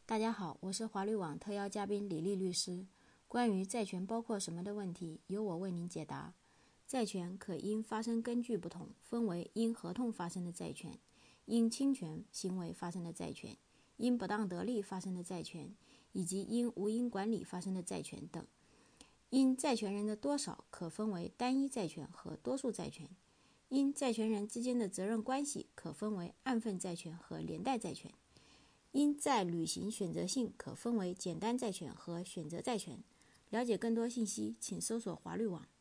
大家好，我是华律网特邀嘉宾李丽律师。关于债权包括什么的问题，由我为您解答。债权可因发生根据不同，分为因合同发生的债权、因侵权行为发生的债权、因不当得利发生的债权，以及因无因管理发生的债权等。因债权人的多少可分为单一债权和多数债权。因债权人之间的责任关系可分为按份债权和连带债权。因债履行选择性可分为简单债权和选择债权。了解更多信息，请搜索华律网。